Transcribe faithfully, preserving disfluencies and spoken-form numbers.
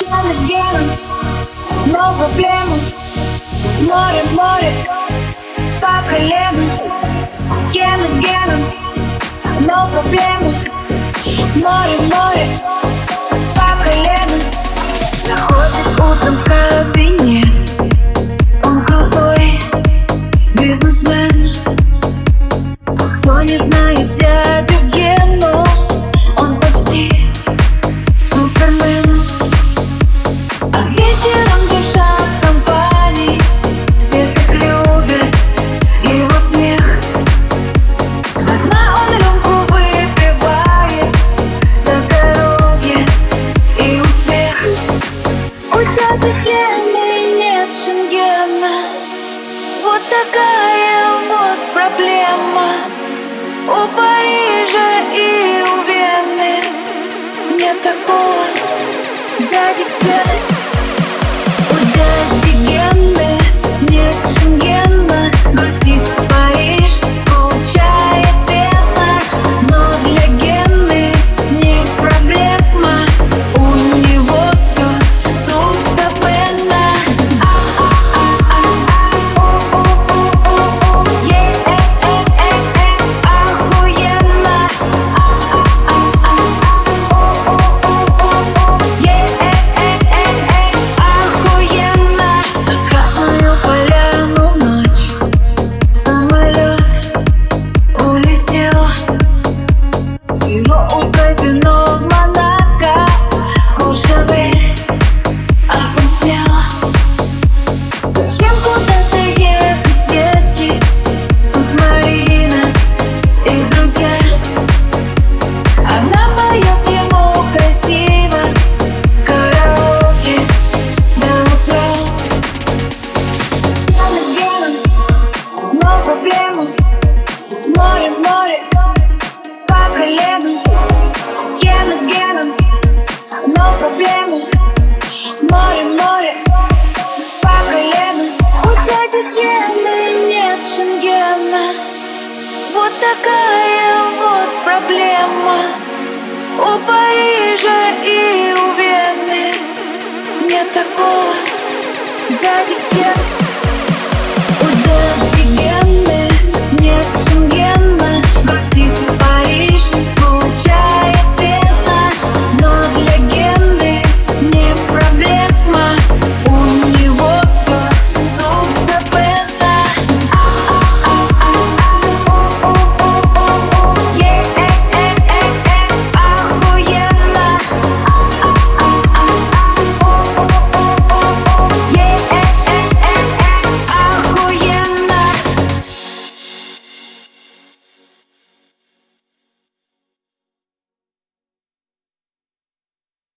Геном, но проблема. Море, море, по колено. Геном, геном, но проблема. Море, море, по колено. Заходит утром в кабинет. Он крутой бизнесмен. Кто не знает дядю Гену, он почти супермен. А вечером душа компании, все так любят его смех. До дна он рюмку выпивает за здоровье и успех. У дяди Гены нет шенгена, вот такая вот проблема. У Парижа и у Вены нет такого дяди Гены. У дяди Гены нет шенгена, грустит Париж, скучает Вена. Но для Гены не проблема, у него все тут до Бена. У казино в Монако Куршавель опустел. Зачем куда-то ехать, если тут Марина и друзья? Она поет ему красиво караоке до утра. Геном, геном, но проблема. Море, море, по колено. Геном, геном, но проблема. Море, море, по колено. У дяди Гены нет шенгена, вот такая вот проблема. У Парижа и у Вены нет такого дяди Гены. У дяди Гены